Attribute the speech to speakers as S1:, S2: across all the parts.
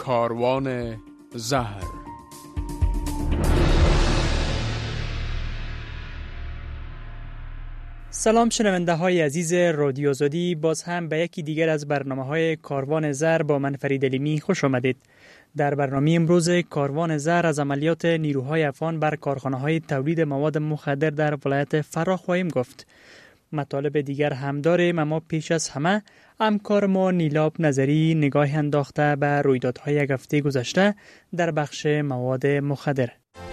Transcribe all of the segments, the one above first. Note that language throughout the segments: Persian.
S1: کاروان زهر.
S2: سلام شنونده های عزیز رادیو آزادی، باز هم به یکی دیگر از برنامه های کاروان زهر با من فرید علیمی خوش آمدید. در برنامه امروز کاروان زهر از عملیات نیروهای افغان بر کارخانه های تولید مواد مخدر در ولایت فرا خواهیم گفت. مطالب دیگر هم داریم، اما پیش از همه همکار ما نیلاب نظری نگاه انداخته به رویدادهای یک هفته گذشته در بخش مواد مخدر.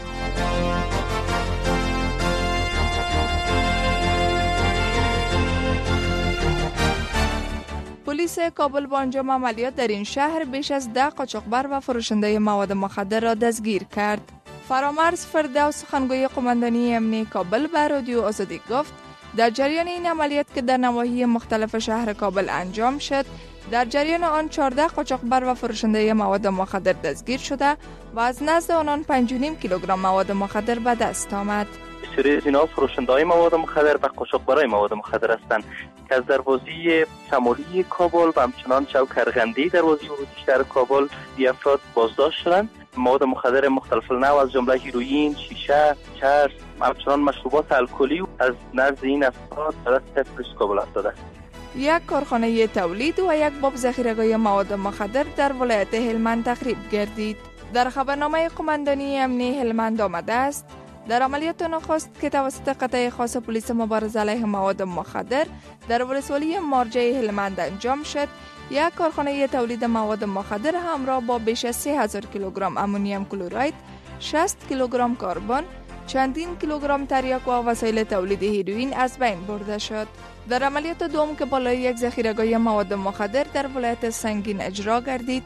S3: پلیس کابل با انجام عملیات در این شهر بیش از 10 قاچاقبر و فروشنده مواد مخدر را دستگیر کرد. فرامرز فردوس سخنگوی قماندانی امنیتی کابل به رادیو آزادی گفت در جریان این عملیات که در نواحی مختلف شهر کابل انجام شد، در جریان آن 14 قاچاقبر و فروشنده مواد مخدر دستگیر شده و از نزد آنان 5.5 کیلوگرم مواد مخدر به دست آمد.
S4: سری از اینا فروشنده‌های مواد مخدر و قاچاقبرای مواد مخدر هستند که از دروازه شمالی کابل و همچنان چوک ارغندی دروازه ورودی شهر کابل بی افراد بازداشت شدند. مواد مخدر مختلف النوع از جمله هیروئین، شیشه، چرس، همچنان مشروبات الکلی از نزد این افراد در پلیس کابل افتاده است.
S3: یک کارخانه تولید و یک باب ذخیره‌گاه مواد مخدر در ولایت هلمند تخریب گردید. در خبرنامه قماندانی امنیتی هلمند آمده است در عملیات نخست که توسط قطعه خاص پلیس مبارزه علیه مواد مخدر در ولسوالی مارجه هلمند انجام شد، یک کارخانه تولید مواد مخدر همراه با بیش از 3000 کیلوگرم امونیم کلراید، 60 کیلوگرم کربن، چندین کیلوگرم تریاک و وسایل تولید هیروئین از بین برده شد. در عملیات دوم که بالای یک ذخیره‌گاه مواد مخدر در ولایت سنگین اجرا گردید،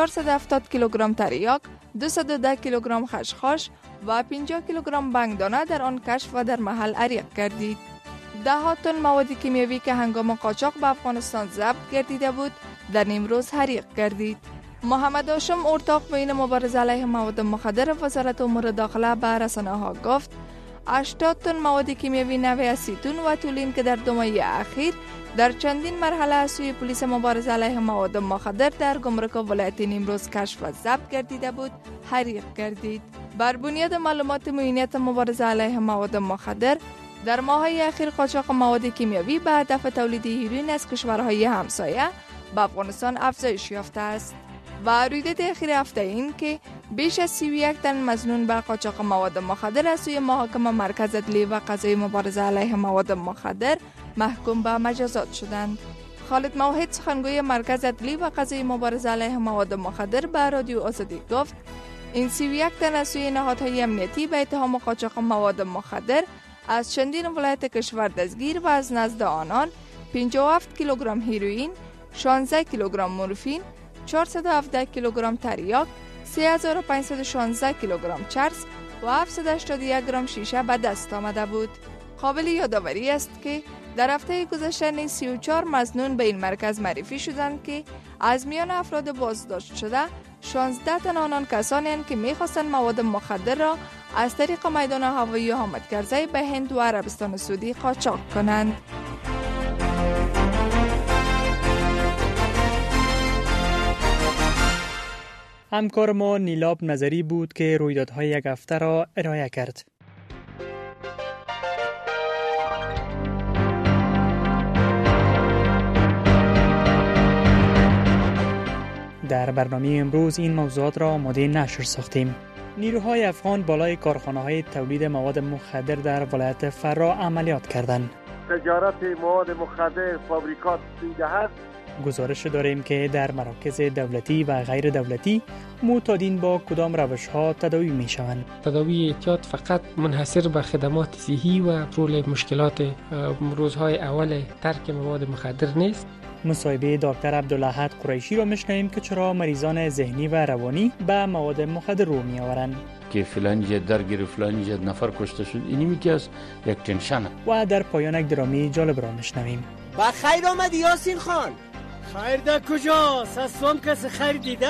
S3: 470 کیلوگرم تریاک، 210 کیلوگرم خشخاش و 50 کیلوگرم بنگدانه در آن کشف و در محل عریق گردید. 10 تن مواد کیمیایی که هنگام قاچاق به افغانستان ضبط گردیده بود در نیمروز حریق گردید. محمد هاشم ارتاق معین مبارزه علیه مواد مخدر وزارت امور داخله به رسانه‌ها گفت 80 تن مواد کیمیایی نوع اسیتون و تولین که در 2 ماه اخیر در چندین مرحله از سوی پلیس مبارزه علیه مواد مخدر در گمرک ولایت نیمروز کشف و ضبط گردیده بود حریق گردید. بر بنیاد معلومات معینیت مبارزه علیه مواد مخدر در ماه‌های اخیر قاچاق مواد کیمیایی به هدف تولید هیروئین از کشورهای همسایه به افغانستان افزایش یافته است. و رویداد اخیر هفته این که بیش از 31 تن مظنون به قاچاق مواد مخدر از سوی محاکم مرکز عدلی و قضایی مبارزه علیه مواد مخدر محکوم به مجازات شدند. خالد موحد سخنگوی مرکز عدلی و قضایی مبارزه علیه مواد مخدر به رادیو آزادی گفت این 31 تن از سوی نهادهای امنیتی به اتهام قاچاق مواد مخدر از چندین ولایت کشور دستگیر و از نزد آنان 57 کیلوگرم هیروئین، 16 کیلوگرم مورفین، 417 کیلوگرم تریاک، 3516 کیلوگرم چرس و 781 گرم شیشه به دست آمده بود. قابل یادآوری است که در هفته گذشته نیز 34 مظنون به این مرکز معرفی شدند که از میان افراد بازداشت شده 16 تن آنان کسانی هستند که می‌خواستند مواد مخدر را از طریق میدان هوایی حامد کرزی به هند و عربستان سعودی قاچاق کنند.
S2: همکار ما نیلاب نظری بود که رویدادهای یک هفته را ارائه کرد. در برنامه امروز این موضوعات را آماده نشر ساختیم. نیروهای افغان بالای کارخانه‌های تولید مواد مخدر در ولایت فرا عملیات کردند.
S5: تجارت مواد مخدر فابریکات دیده هست.
S2: گزارش داریم که در مراکز دولتی و غیر دولتی معتادین با کدام روش‌ها تداوی می‌شوند.
S6: تداوی اعتیاد فقط منحصر به خدمات صحی و حل مشکلات روزهای اول ترک مواد مخدر نیست.
S2: مصاحبه دکتر عبدالاحد قریشی را میشنویم که چرا مریضان ذهنی و روانی به مواد مخدر رو میآورند.
S7: که فلانی جد درگیر فلانی جد نفر کشته شد، اینی میگه از یک تنشن.
S2: و در پایان یک درامی جالب را میشنویم.
S8: با خیر آمدی یاسین خان.
S9: خیر در کجاست؟ از تو هم کسی خیر دیده؟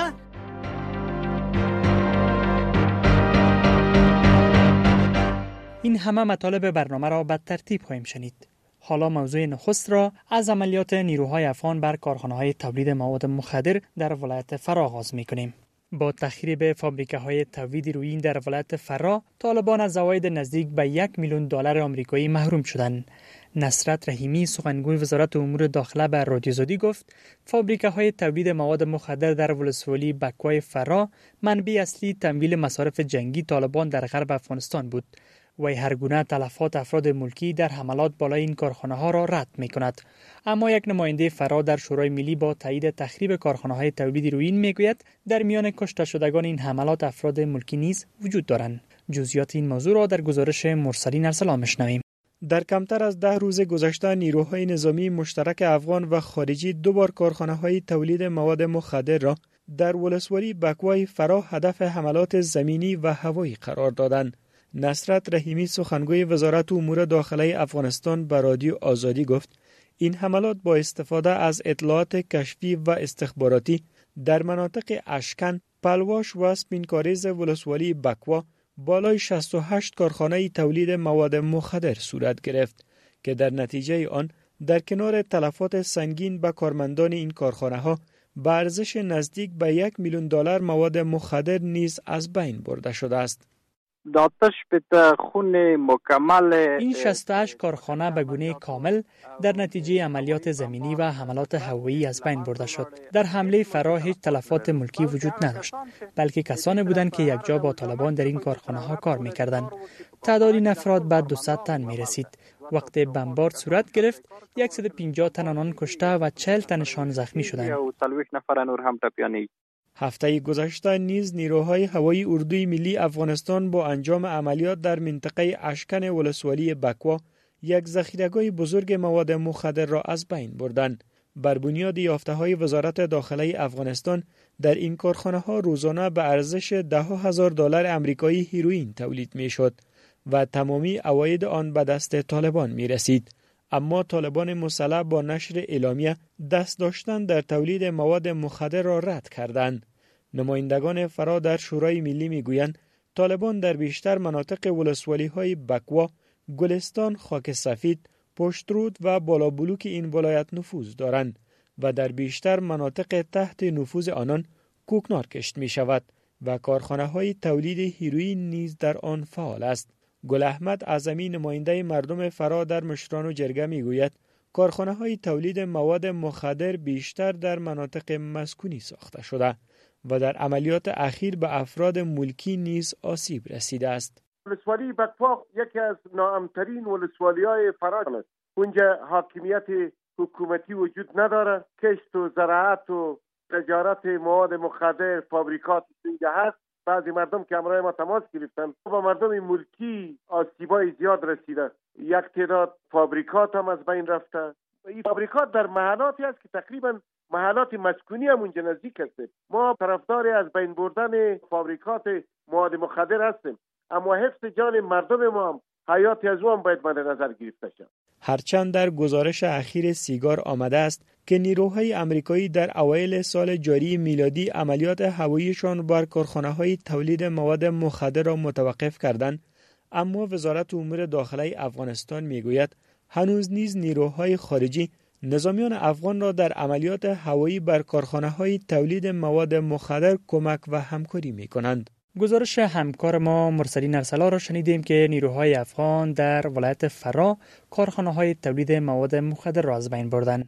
S2: این همه مطالب برنامه را به ترتیب خواهیم شنید. حالا موضوع نخست را از عملیات نیروهای افغان بر کارخانه‌های تولید مواد مخدر در ولایت فرا آغاز می‌کنیم. با تخریب فابریکه‌های تولید هروئین در ولایت فرا، طالبان از عواید نزدیک به $1 میلیون آمریکایی محروم شدند. نصرت رحیمی سخنگوی وزارت امور داخله به رادیو زدی گفت فابریکه‌های تولید مواد مخدر در ولسوالی بکوای فرا منبع اصلی تمویل مصارف جنگی طالبان در غرب افغانستان بود. وی هر گونه تلفات افراد ملکی در حملات بالای این کارخانه‌ها را رد می‌کند. اما یک نماینده فرا در شورای ملی با تایید تخریب کارخانه‌های تولید هروئین میگوید در میان کشته شدگان این حملات افراد ملکی نیز وجود دارند. جزئیات این موضوع را در گزارش مرسلین ارسلان می‌شنویم.
S10: در کمتر از 10 روز گذشته نیروهای نظامی مشترک افغان و خارجی 2 بار کارخانه‌های تولید مواد مخدر را در ولسوالی بکوای فرا هدف حملات زمینی و هوایی قرار دادند. نصرت رحیمی سخنگوی وزارت امور داخله افغانستان به رادیو آزادی گفت این حملات با استفاده از اطلاعات کشفی و استخباراتی در مناطق اشکن، پلواش و سپینکاریز ولسوالی بکوا بالای 68 کارخانه تولید مواد مخدر صورت گرفت که در نتیجه آن در کنار تلفات سنگین به کارمندان این کارخانه ها به ارزش نزدیک به $1 میلیون مواد مخدر نیز از بین برده شده است.
S2: این 68 کارخانه به گونه کامل در نتیجه عملیات زمینی و حملات هوایی از بین برده شد. در حمله فرا هیچ تلفات ملکی وجود نداشت، بلکه کسانی بودند که یکجا با طالبان در این کارخانه ها کار می‌کردند. تعداد این افراد به 200 تن می‌رسید. وقتی بمبارد صورت گرفت 150 تن آنان کشته و 40 تنشان زخمی شدند.
S10: هفته گذشته نیز نیروهای هوایی اردوی ملی افغانستان با انجام عملیات در منطقه اشکن ولسوالی بکوا یک ذخیره‌گاه بزرگ مواد مخدر را از بین بردند. بر بنیاد یافته‌های وزارت داخله افغانستان در این کارخانه‌ها روزانه به ارزش $10,000 آمریکایی هروئین تولید می‌شد و تمامی عواید آن به دست طالبان می‌رسید. اما طالبان مسلح با نشر اعلامیه دست داشتن در تولید مواد مخدر را رد کردند. نمایندگان فرا در شورای ملی میگویند طالبان در بیشتر مناطق ولسوالی‌های بکوا، گلستان، خاک سفید، پشترود و بالا بلوک این ولایت نفوذ دارند و در بیشتر مناطق تحت نفوذ آنان کوکنار کشت می شود و کارخانه‌های تولید هروئین نیز در آن فعال است. گل احمد اعظمی نماینده مردم فرا در مشران و جرگه میگوید کارخانه‌های تولید مواد مخدر بیشتر در مناطق مسکونی ساخته شده و در عملیات اخیر به افراد ملکی نیز آسیب رسیده است.
S5: ولسوالی بکوا یکی از ناامن‌ترین ولسوالی‌های فرا است. اونجا حاکمیت حکومتی وجود نداره. کشت و زراعت و تجارت مواد مخدر فابریکات اینجا هست. بعضی مردم که همراه ما تماس گرفتن با مردم ملکی آسیبای زیاد رسیده. یک تعداد فابریکات هم از بین رفته. این فابریکات در محلاتی است که تقریبا محلات مسکونی هم اونجا نزدیک هستیم. ما طرفدار از بین بردن فابریکات مواد مخدر هستیم، اما حفظ جان مردم ما هم حیات از او هم باید مد نظر گرفته شود.
S10: هرچند در گزارش اخیر سیگار آمده است که نیروهای آمریکایی در اوایل سال جاری میلادی عملیات هواییشان بر کارخانه‌های تولید مواد مخدر را متوقف کردند، اما وزارت امور داخله افغانستان میگوید هنوز نیز نیروهای خارجی نظامیان افغان را در عملیات هوایی بر کارخانه‌های تولید مواد مخدر کمک و همکاری می‌کنند.
S2: گزارش همکار ما مرسلین ارسلان را شنیدیم که نیروهای افغان در ولایت فرا کارخانه‌های تولید مواد مخدر را از بین بردند.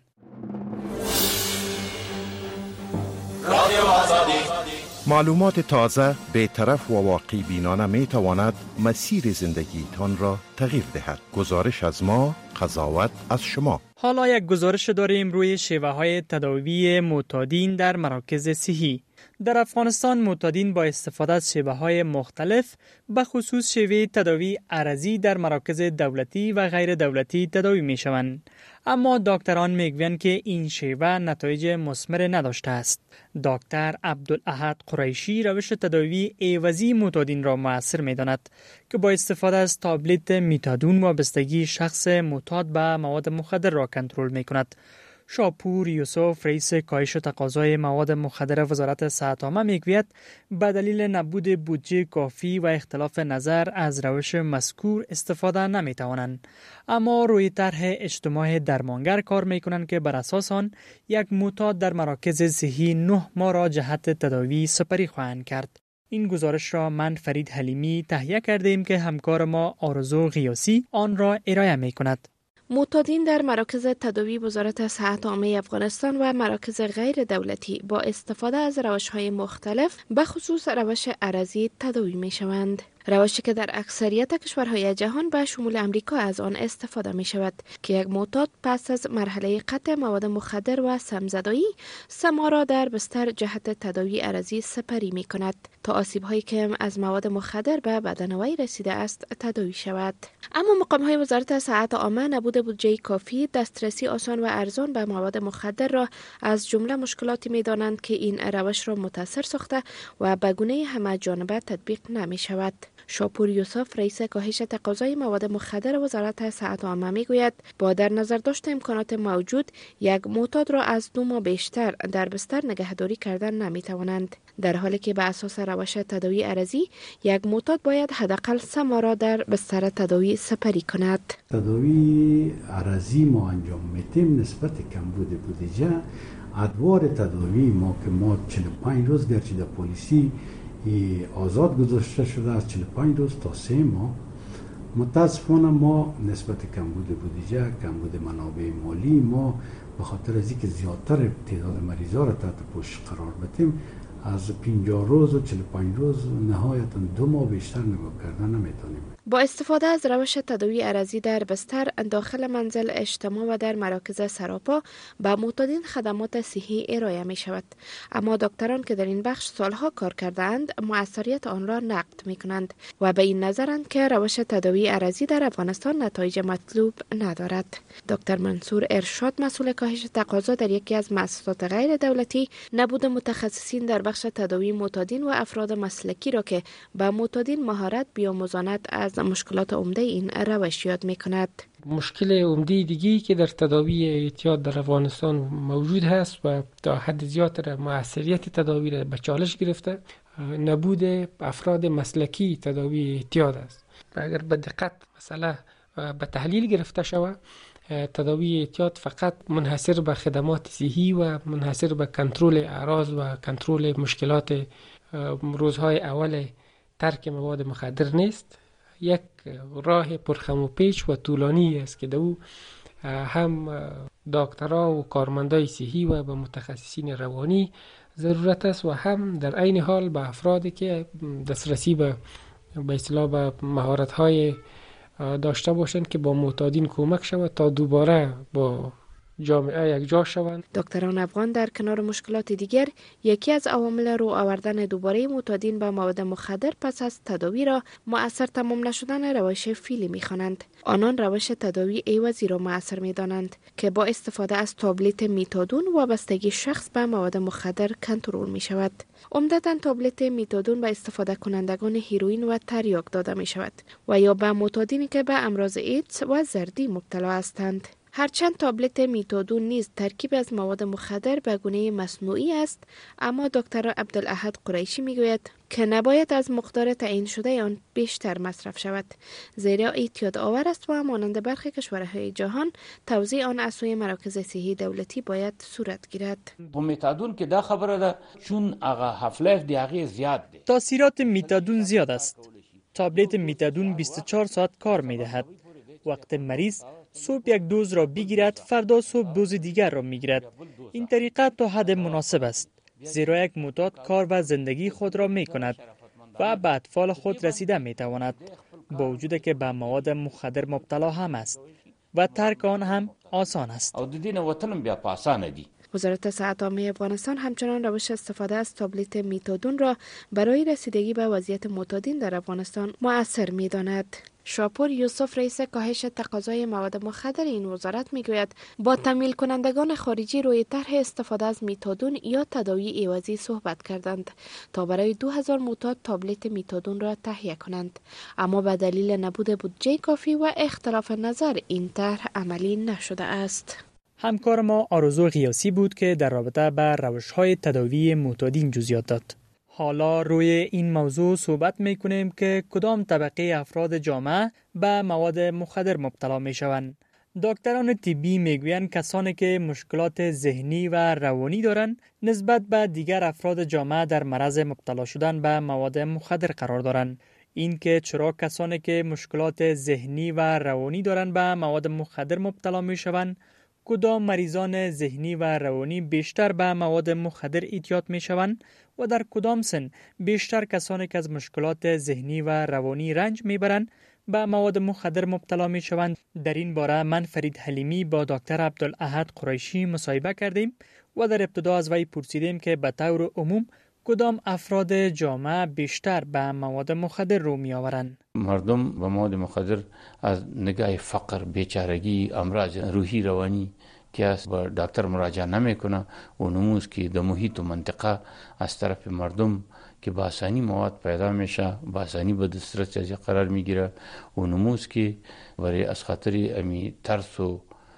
S11: معلومات تازه، بی‌طرف و واقعی بینانه می تواند مسیر زندگیتان را تغییر دهد. گزارش از ما، قضاوت از شما.
S2: حالا یک گزارش داریم روی شیوه‌های تداوی معتادین در مراکز صحی. در افغانستان معتادین با استفاده از شیوه‌های مختلف به خصوص شیوه تداوی عرضی در مراکز دولتی و غیر دولتی تداوی می‌شوند. اما دکتران میگویند که این شیوه نتایج مثمر نداشته است. دکتر عبدالاحد قریشی روش تداوی عوضی معتادین را مؤثر می‌داند که با استفاده از تابلت میتادون وابستگی شخص معتاد به مواد مخدر را کنترل می‌کند. شاپور یوسف رئیس کاهش تقاضای مواد مخدر وزارت صحت عامه میگوید به دلیل نبود بودجه کافی و اختلاف نظر از روش مذکور استفاده نمیتوانند، اما روی طرح اجتماع درمانگر کار میکنند که بر اساس آن یک معتاد در مراکز صحی 9 ماه را جهت تداوی سپری خواهند کرد. این گزارش را من فرید حلیمی تهیه کردیم که همکار ما آرزو غیاسی آن را ارائه میکند.
S12: معتادین در مراکز تداوی وزارت صحت عامه افغانستان و مراکز غیر دولتی با استفاده از روش‌های مختلف به خصوص روش عرضی تداوی می‌شوند. روشی که در اکثریت کشورهای جهان به شمول امریکا از آن استفاده می شود که یک معتاد پس از مرحله قطع مواد مخدر و سمزدایی 3 ماه را در بستر جهت تداوی عرضی سپری می کند تا آسیب‌هایی که از مواد مخدر به بدن وی رسیده است تداوی شود. اما مقام‌های وزارت صحت عامه نبود بودجه کافی، دسترسی آسان و ارزان به مواد مخدر را از جمله مشکلاتی می دانند که این روش را متاثر ساخته و به گونه همه جانبه تطبیق نمی شود. شاپور یوسف رئیس کاهش تقاضای مواد مخدر وزارت صحت عامه میگوید با در نظر داشت امکانات موجود یک معتاد را از 2 ماه بیشتر در بستر نگهداری کردن نمیتوانند، در حالی که به اساس روش تداوی عرضی یک معتاد باید حداقل 3 ماه را در بستر تداوی سپری کند.
S13: تداوی عرضی ما انجام میدیم نسبت کمبود بودجه. ادوار تداوی ما که ما 45 روز گرچه در پلیسی آزاد گذاشته شده از 45 روز تا 3 ماه. متاسفانه ما نسبت کمبود بودجه، کمبود منابع مالی، ما به خاطر از اینکه زیادتر تعداد مریضا را تحت پوشش قرار بدیم از 50 روز و 45 روز نهایتا 2 ماه بیشتر نگاه کردن نمیتونیم.
S12: با استفاده از روش تداوی عرضی در بستر، داخل منزل اجتماع و در مراکز سراپا به معتادین خدمات صحی ارائه می شود، اما دکتران که در این بخش سالها کار کردند موثریت آن را نقد می کنند و به این نظرند که روش تداوی عرضی در افغانستان نتایج مطلوب ندارد. دکتر منصور ارشاد مسئول کاهش تقاضا در یکی از مؤسسات غیر دولتی نبود متخصصین در بخش تداوی معتادین و افراد مسلکی را که به معتادین مهارت بیاموزاند از مشکلات عمده این روش یاد می‌کند.
S6: مشکل عمده دیگری که در تداوی اعتیاد در افغانستان موجود هست و تا حد زیاد موثریت تداوی را به چالش گرفته، نبود افراد مسلکی تداوی اعتیاد است. و اگر به دقت مسئله به تحلیل گرفته شود، تداوی اعتیاد فقط منحصر به خدمات صحی و منحصر به کنترل اعراض و کنترل مشکلات روزهای اول ترک مواد مخدر نیست. یک راه پرخم و پیچ و طولانی است که دو هم دکترها و کارمندای صحی و به متخصصین روانی ضرورت است و هم در عین حال به افرادی که دسترسی به اصطلاح به مهارت‌های داشته باشند که با معتادین کمک شود تا دوباره با جامعه یک جا شوند.
S12: دکتران افغان در کنار مشکلات دیگر یکی از عوامل رو آوردن دوباره معتادین به مواد مخدر پس از تداوی را مؤثر تمام نشدن روش فعلی می‌خوانند. آنان روش تداوی عوضی را مؤثر می‌دانند که با استفاده از تابلت میتادون وابستگی شخص به مواد مخدر کنترل می‌شود. عمدتاً تابلت میتادون به استفاده کنندگان هیروئین و تریاک داده می‌شود و یا به معتادینی که به امراض ایدز و زردی مبتلا هستند. هرچند تابلت میتادون نیز ترکیب از مواد مخدر به گونه مصنوعی است، اما دکتر عبدالاحد قریشی میگوید که نباید از مقدار تعیین شده آن بیشتر مصرف شود، زیرا اعتیاد آور است و مانند برخی کشورهای جهان توزیع آن از سوی مراکز صحی دولتی باید صورت گیرد.
S7: میتادون که دا خبره ده چون هغه هفلایف دی هغه زیاد دی.
S2: تاثیرات میتادون زیاد است. تابلت میتادون 24 ساعت کار میدهد. وقت مریض صبح یک دوز را بگیرد، فردا صبح دوز دیگر را میگیرد. این طریقه تا حد مناسب است، زیرا یک معتاد کار و زندگی خود را می کند و به اطفال خود رسیده می تواند، با وجود که به مواد مخدر مبتلا هم است و ترک آن هم آسان است.
S7: او د دین وطن بیا په اسانه دی.
S12: وزارت صحت عامه افغانستان همچنان روش استفاده از تابلت میتادون را برای رسیدگی به وضعیت معتادین در افغانستان مؤثر می‌داند. شاپور یوسف رئیس کاهش تقاضای مواد مخدر این وزارت میگوید با تمویل کنندگان خارجی روی طرح استفاده از میتادون یا تداوی عوضی صحبت کردند تا برای 2000 معتاد تابلت میتادون را تهیه کنند، اما به دلیل نبود بودجه کافی و اختلاف نظر این طرح عملی نشده است.
S2: همکار ما آرزو غیاسی بود که در رابطه با روش‌های تداوی معتادین جزئیات داد. حالا روی این موضوع صحبت می‌کنیم که کدام طبقه افراد جامعه به مواد مخدر مبتلا می‌شوند. دکتران طبی میگویند کسانی که مشکلات ذهنی و روانی دارند نسبت به دیگر افراد جامعه در معرض مبتلا شدن به مواد مخدر قرار دارند. این که چرا کسانی که مشکلات ذهنی و روانی دارند به مواد مخدر مبتلا میشوند، کدام مریضان ذهنی و روانی بیشتر به مواد مخدر اعتیاد میشوند و در کدام سن بیشتر کسانی که از مشکلات ذهنی و روانی رنج میبرند به مواد مخدر مبتلا می شوند. در این باره من فرید حلیمی با دکتر عبدالاحد قریشی مصاحبه کردیم و در ابتدا از وی پرسیدیم که به طور عموم کدام افراد جامعه بیشتر به مواد مخدر رو می آورند.
S7: مردم به مواد مخدر از نگاه فقر، بیچارگی، امراض روحی روانی که از با دکتر مراجعه نمیکنه و نموز که در محیط و منطقه از طرف مردم که با آسانی مواد پیدا میشه، با آسانی به دسترس از قرار میگیره و نموز که برای از خاطر امی ترس و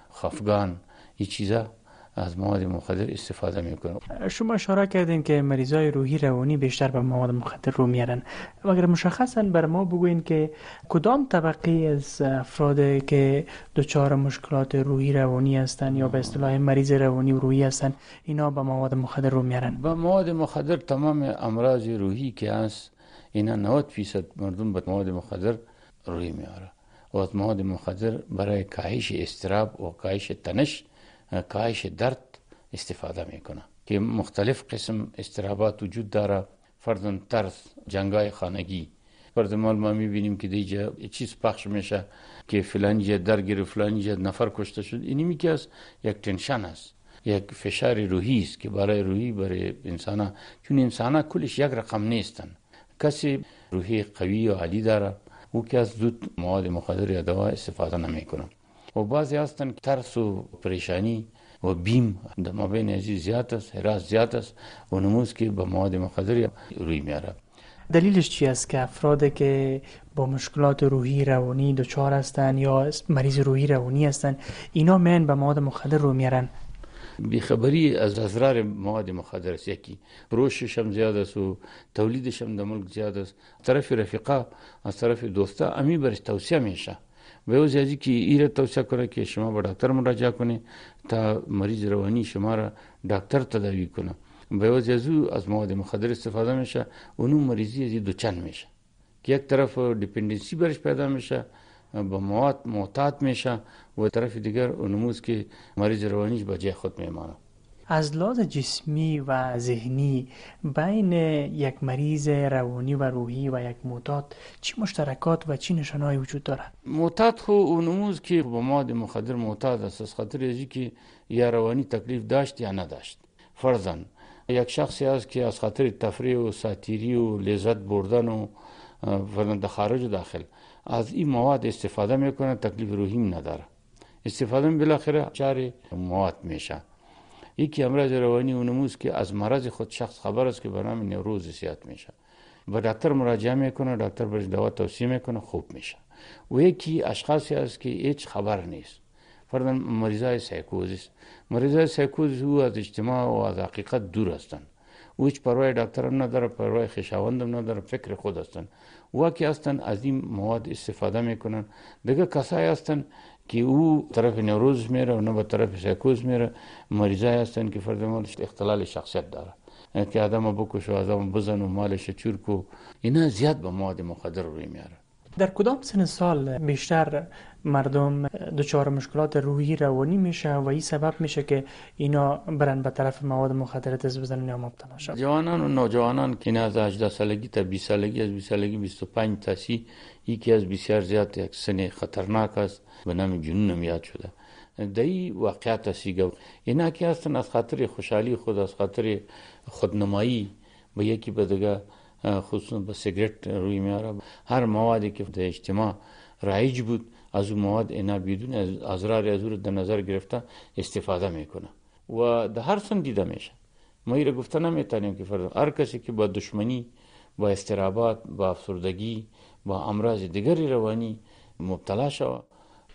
S7: خفگان این چیزا از مواد مخدر استفاده میکنه.
S2: شما اشاره کردین که مریضای روحی روانی بیشتر به مواد مخدر رو میارن. اگر مشخصا بر ما بگوین که کدام طبقه از افراد که دچار مشکلات روحی روانی هستن یا به اصطلاح مریض روانی و روحی هستن اینا به مواد مخدر رو میارن؟
S7: به مواد مخدر تمام امراض روحی که هست اینا 90% مردم به مواد مخدر روی میاره و از مواد مخدر برای کاهش اضطراب و کاهش تنش، کاهش درد استفاده میکنه که مختلف قسم اضطرابات وجود داره، فرضاً ترس، جنگای خانگی. فرضاً ما میبینیم که دیگه چیز پخش میشه که فلان جا درگیر فلان جا نفر کشته شد، اینی میگه از یک تنشن است، یک فشار روحی است که برای روحی برای انسان، چون انسان کلش یک رقم نیستن. کسی روحی قوی و عالی داره او که از زود مواد مخدر یا دوا استفاده نمیکنه و بعضی هستن که ترس و پریشانی و بیم در مابین ازی زیاد است، حراس زیاد است و نموز که به مواد مخدر روی میاره.
S2: دلیلش چی است که افرادی که با مشکلات روحی روانی دچار هستن یا مریض روحی روانی هستن اینا من به مواد مخدر رو میارن؟
S7: بیخبری از اضرار مواد مخدر است. یکی فروشش هم زیاد است و تولیدش هم در ملک زیاد است. از طرف رفیقا، از طرف دوستا امی برش توصیه میشه به او زیادی که ایره توصیه کنه که شما با دکتر مراجعه کنه تا مریض روانی شما را دکتر تداوی کنه. به او زیادی از مواد مخدر استفاده میشه اونو مریضی ازی دوچند میشه که یک طرف دیپندنسی برش پیدا میشه، با مواد معتاد میشه و طرف دیگر اونموز که مریض روانیش با جای خود میمانه.
S2: از لحاظ جسمی و ذهنی بین یک مریض روانی و روحی و یک معتاد چی مشترکات و چی نشانه‌ای وجود دارد؟
S7: معتاد خو اونموز که با مواد مخدر معتاد است از خاطر ازی که یا روانی تکلیف داشت یا نداشت. فرضاً یک شخصی است که از خاطر تفریح و ساتیری و لذت بردن و فرضاً خارج و داخل از این مواد استفاده میکنه، تکلیف روحی نداره، استفاده بالاخره چاره مواد میشه. یکی امراض روانی اونموز که از مرض خود شخص خبر است که به نام نوروز زیاد میشه، به دکتر مراجعه میکنه، دکتر برش دوا توصیه میکنه، خوب میشه. و یکی اشخاصی است که هیچ خبر نیست، فرضاً مریضای سایکوزیس. مریضای سایکوزیس او از اجتماع و از حقیقت دور هستند، او هیچ پروای دکتر نداره، پروای خویشاوندم نداره، فکر خود هستند. واقعی هستن از این مواد استفاده میکنن. دیگه کسایی هستن که او طرف نوروز میره و نه به طرف سایکوز میره. مریضای هستن که فرضاً اختلال شخصیت داره که آدم بکشه و آدم بزن و مالش چور کو، اینا زیاد به مواد مخدر روی میاره.
S2: در کدام سن سال بیشتر مردم دچار مشکلات روحی روانی میشه و این سبب میشه که اینا برن به طرف مواد مخدر دست بزنن یا مبتلا شن؟
S7: جوانان و نوجوانان که از 18 سالگی تا 20 سالگی، از 20 سالگی 25 تا 30 یکی از بسیار زیاد یک سن خطرناک است به نام جنون میاد شده. دایی واقعیت سیگو اینا که هستن از خاطر خوشحالی خود، از خاطر خودنمایی به یکی به دیگه، خصوصا به سیگرت روی میاره. هر موادی که در اجتماع رایج بود از اون مواد اینا بدون از اضرار از در نظر گرفته استفاده میکنه و در هر سن دیده میشه. ما ایره گفته نمیتونیم که فرض هر کسی که با دشمنی، با استرابات، با افسردگی، با امراض دیگری روانی مبتلا شود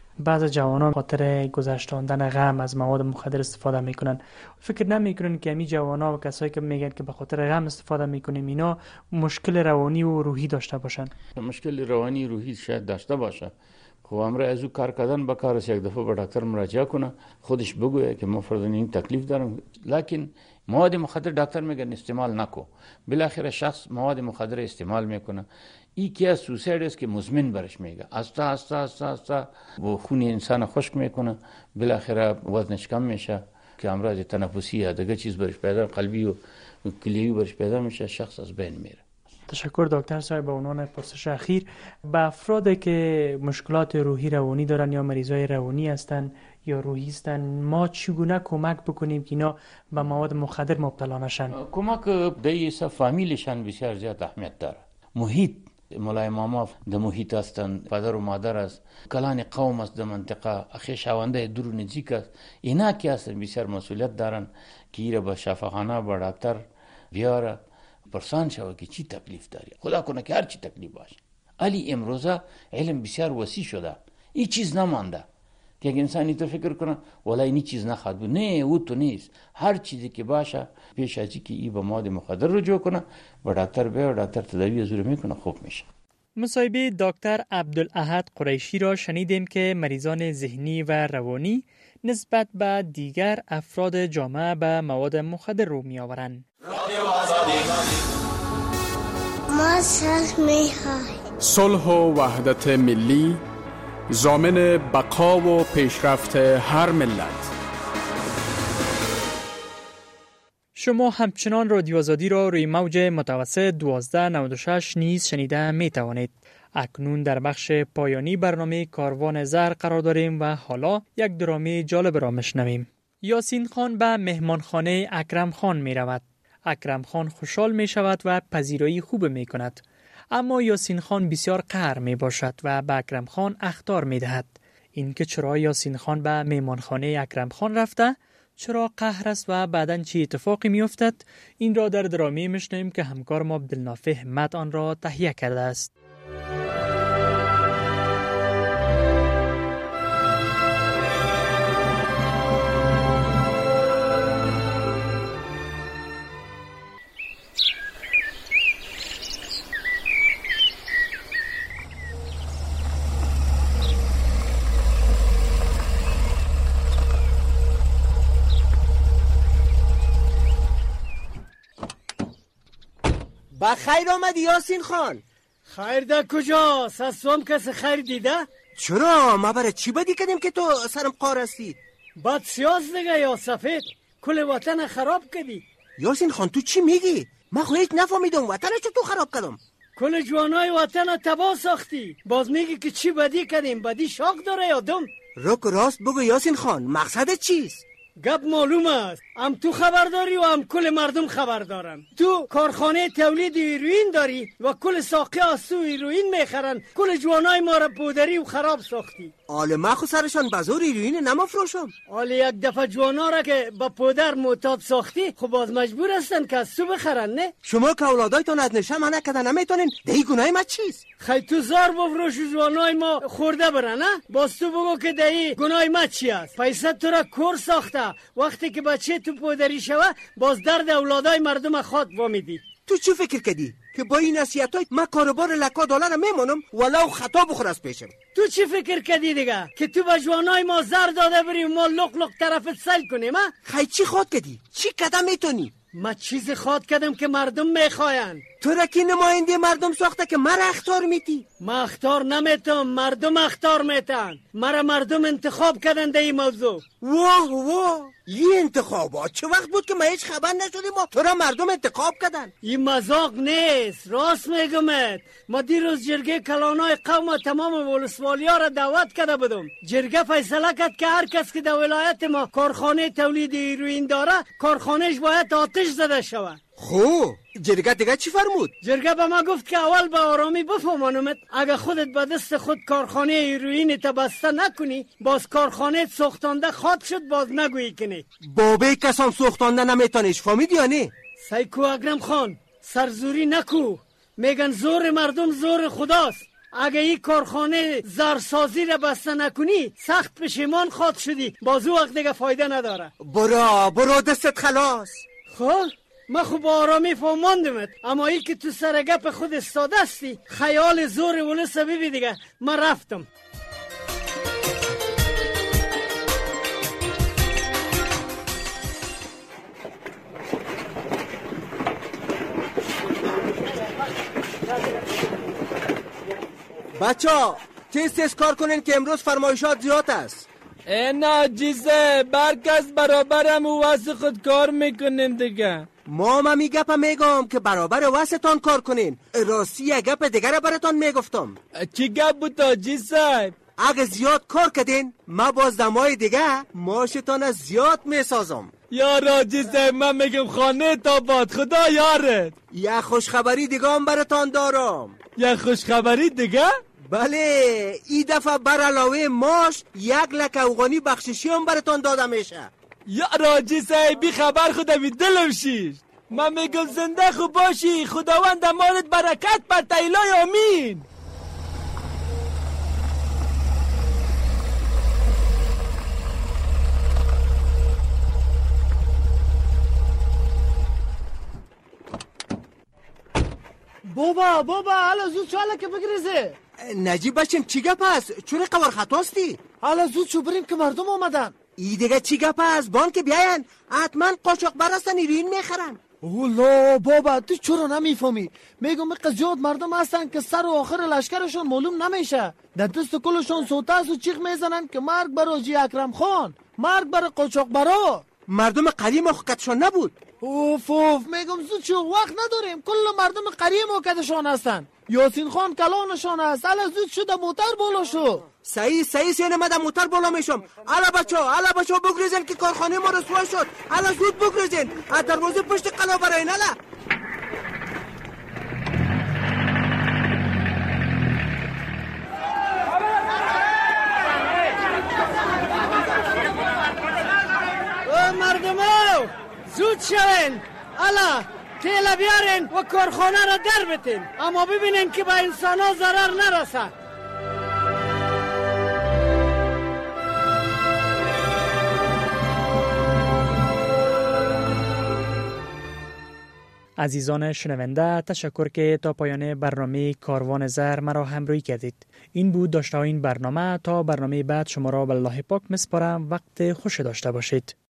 S2: بعض جوانان خاطر گذشتاندن غم از مواد مخدر استفاده میکنن. فکر نمیکنن که همین جوانا و کسایی که میگن که به خاطر غم استفاده میکنیم اینا مشکل روانی و روحی داشته باشن؟
S7: مشکل روانی روحی شاید داشته باشه. خب امر از او کار کردن به کارش یک دفعه به دکتر مراجعه کنه، خودش بگویه که من فرضاً این تکلیف دارم. لکن مواد مخدر دکتر میگن استعمال نکو، بالاخره شخص مواد مخدر استعمال میکنه. این که از سوساید است که مزمن برش میگه، آستا و خون انسان خشک میکنه، بالاخره وزنش کم میشه که امراض تنفسی یا دیگه چیز برش پیدا، قلبی و کلیوی برش پیدا میشه، شخص از بین میره.
S2: تشکر دکتر صاحب. به عنوان پرسش اخیر، به افرادی که مشکلات روحی روانی دارن یا مریضای روانی هستن یا روحی هستن، ما چگونه کمک بکنیم که اینا به مواد مخدر مبتلا نشن؟
S7: کمک دیسا فامیلشان بسیار زیاد اهمیت داره. محیط مولای ماما د محیط هستند، پدر و مادر است، کلان قوم است، د منطقه اخی شاونده دور و نزدیک است، اینا که هستن بسیار مسئولیت دارن که ایره به شفاخانه به دکتر بیاره پرسان شوه که چی تکلیف داری. خدا کنه که هر چی تکلیف باشه. علی امروزه علم بسیار وسیع شده، این چیز نمانده که اگه انسانی تو فکر کنه ولی این چیز نخواد بود، نه او تو نیست. هر چیزی که باشه پیش از اینکه ای به مواد مخدر رجوع کنه به دکتر بیاد، دکتر تداوی زور میکنه، خوب میشه.
S2: مصاحبه دکتر عبدالاحد قریشی را شنیدیم که مریضان ذهنی و روانی نسبت به دیگر افراد جامعه به مواد مخدر رو می آورند.
S1: ما صلح و وحدت ملی ضامن بقا و پیشرفت هر ملت.
S2: شما همچنان رادیو آزادی را روی موج متوسط 1296 نیز شنیده می توانید. اکنون در بخش پایانی برنامه کاروان زر قرار داریم و حالا یک درامه جالب را میشنویم. یاسین خان به مهمانخانه اکرم خان می رود. اکرم خان خوشحال می شود و پذیرایی خوب می کند. اما یاسین خان بسیار قهر می باشد و به اکرم خان اخطار می دهد. این که چرا یاسین خان به مهمانخانه اکرم خان رفته، چرا قهر است و بعداً چی اتفاقی می افتد، این را در درامه میشنویم که همکار ما عبدالنافع حمد آن را تهیه کرده است.
S8: با خیر آمدی یاسین خان.
S9: خیر در کجاست؟ از تو هم کسی خیر دیده؟
S8: چرا؟ ما برای چی بدی کردیم که تو سرم قار هستی؟
S9: بد سیاس دیگه یا سفید، کل وطن خراب کردی.
S8: یاسین خان تو چی میگی؟ من خو هیچ نفهمیدم وطنش تو خراب کردم.
S9: کل جوانای وطن تباه ساختی، باز میگی که چی بدی کردیم؟ بدی شاق داره یا دم؟
S8: رک راست بگو یاسین خان، مقصدت چیست؟
S9: گپ معلوم است، هم تو خبر داری و هم کل مردم خبر دارن. تو کارخانه تولید هیروئین داری و کل ساقی از تو هیروئین میخرن. کل جوانای ما را پودری و خراب ساختی.
S8: آله ما خو سرشان بازور هیروئین نمافروشم.
S9: آله یک دفعه جوانا را که با پودر معتاد ساختی، خب باز مجبور هستن که از تو بخرن، نه؟
S8: شما که اولادایتون از نشه منع کردن نمیتونین، دهی گناه ما چیست؟
S9: خیلی تو زار بفروش و جوانای ما خورده برن، نه؟ باز تو بگو که دهی گناه ما چی است؟ پیسه تو را کور ساخته، وقتی که بچه تو پودری شوه باز درد اولادای مردم خود وامیدی.
S8: تو چی فکر کردی؟ که با این نصیحتای من کاروبار لکا دلار میمونم ولو خطا بخور از پیشم؟
S9: تو چی فکر کردی دیگه؟ که تو به جوانای ما زر داده بری و ما لق لق طرفت سل کنیم؟
S8: خیلی چی خواد کردی؟ چی کدام میتونی؟
S9: ما چیز خواد کردم که مردم میخواین.
S8: تو را که نماینده مردم ساخته که مرا اختار میتی؟
S9: ما اختار نمیتم، مردم اختار میتن. مرا مردم انتخاب کردن ده این موضوع.
S8: واه این انتخابات چه وقت بود که ما هیچ خبر نشدیم؟ تو را مردم انتخاب کردن؟
S9: این مذاق نیست، راست میگمت. ما دیروز جرگه کلانای قوم و تمام ولسوالیا را دعوت کرده بودم. جرگه فیصله کرد که هر کس که در ولایت ما کارخانه تولید هیروئین داره کارخانهش باید آتش زده شود.
S8: خب جرگه دیگه چی فرمود؟
S9: جرگه به ما گفت که اول به آرامی بفهمانمت، اگه خودت به دست خود کارخانه هیروئین تا بسته نکنی باز کارخانه سوختانده خواد شد باز نگویی کنی.
S8: بابه کسان سوختانده نمیتونیش، فهمیدی یا نه؟
S9: سیکو اکرم خان سرزوری نکو، میگن زور مردم زور خداست. اگه این کارخانه زرسازی را بسته نکنی سخت پشیمان خواهد شدی. بازو وقت دیگه فایده نداره.
S8: برو دستت خلاص.
S9: خب من خوب آرامی فهماندمت، اما ای که تو سر گپ خود استاده استی خیال زور ولس ببی دیگه. من رفتم.
S8: بچه تیز کار کنین که امروز فرمایشات زیاد است.
S14: نه جیزه برکس برابرم و واسه خود کار میکنین دیگه.
S8: ما میگم که برابر واسهتان کار کنین. راستی یک گپ دیگر براتان میگفتم.
S14: چی گپ بود جیزه؟
S8: اگه زیاد کار کردین ما باز دمای دیگه ماشتان از زیاد میسازم.
S14: یارا جیزه من میگم خانه تا باد خدا یارت.
S8: یه خوشخبری دیگه هم براتان دارم.
S14: یه خوشخبری دیگه؟
S8: بله این دفعه بر علاوه ماش 1 لک افغانی بخششی هم براتان داده میشه.
S14: یارا جیزه بی خبر خدا بی دلم شیش. من میگم زنده خوب باشی، خداوند مالت برکت بر تیلای آمین.
S9: بابا حالا زود شو حالا که بگریزه.
S8: نجیب باشیم چی گپ است؟ چون قبر خطاستی؟
S9: حالا زود شو بریم که مردم آمدن.
S8: ای دیگه چی گپ است؟ بان که بیاین حتما قاچاق برستن ایرین میخرن.
S9: اولا بابا تو چرا نمیفهمی؟ میگم قضیات مردم هستن که سر و آخر لشکرشون معلوم نمیشه. در دست کلشون سوتاس و چیخ میزنن که مرگ بر حاجی اکرم خان، مرگ بر قاچاق برا.
S8: مردم قدیم حقیقتشان نبود.
S9: اوف میگم زود شو وقت نداریم. کل مردم قدیم حقیقتشان هستن. یاسین خان کلانشان هست. حالا زود شو در موتر بالا شو.
S8: صحیح سینه من در موتر بالا میشم. حالا بچه بگریزن که کارخانه ما رسوا شد. حالا زود بگریزن از دروازه پشت قلا براین. حالا
S9: مردمو زود شوین. حالا تیل بیارین و کارخانه را در بتین، اما ببینین که به انسان ها ضرر نرسد.
S2: عزیزان شنونده، تشکر که تا پایان برنامه کاروان زر مرا همراهی کردید. این بود داشته این برنامه. تا برنامه بعد شما را به الله پاک میسپارم. وقت خوش داشته باشید.